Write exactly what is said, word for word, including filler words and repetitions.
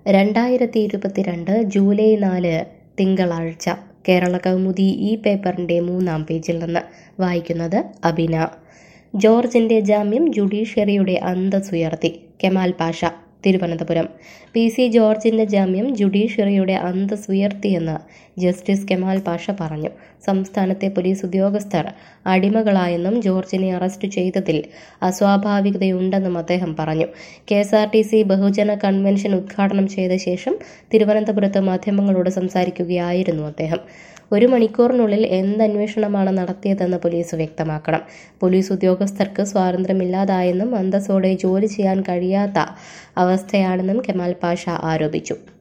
രണ്ടായിരത്തി ഇരുപത്തിരണ്ട് ജൂലൈ നാല് തിങ്കളാഴ്ച കേരള കൗമുദി ഈ പേപ്പറിൻ്റെ മൂന്നാം പേജിൽ നിന്ന് വായിക്കുന്നത് അബിന. ജോർജിൻ്റെ ജാമ്യം ജുഡീഷ്യറിയുടെ അന്തസ്സുയർത്തി. കെമാൽ പാഷ, തിരുവനന്തപുരം. പി സി ജോർജിൻ്റെ ജാമ്യം ജുഡീഷ്യറിയുടെ അന്തസ്സുയർത്തിയെന്ന് ജസ്റ്റിസ് കെമാൽ പാഷ പറഞ്ഞു. സംസ്ഥാനത്തെ പോലീസ് ഉദ്യോഗസ്ഥർ അടിമകളായെന്നും ജോർജിനെ അറസ്റ്റ് ചെയ്തതിൽ അസ്വാഭാവികതയുണ്ടെന്നും അദ്ദേഹം പറഞ്ഞു. K S R T C ബഹുജന കൺവെൻഷൻ ഉദ്ഘാടനം ചെയ്ത ശേഷം തിരുവനന്തപുരത്ത് മാധ്യമങ്ങളോട് സംസാരിക്കുകയായിരുന്നു അദ്ദേഹം. ഒരു മണിക്കൂറിനുള്ളിൽ എന്തന്വേഷണമാണ് നടത്തിയതെന്ന് പോലീസ് വ്യക്തമാക്കണം. പോലീസ് ഉദ്യോഗസ്ഥർക്ക് സ്വാതന്ത്ര്യമില്ലാതായെന്നും അന്തസ്സോടെ ജോലി ചെയ്യാൻ കഴിയാത്ത അവസ്ഥയാണെന്നും കെമാൽ പാഷ ആരോപിച്ചു.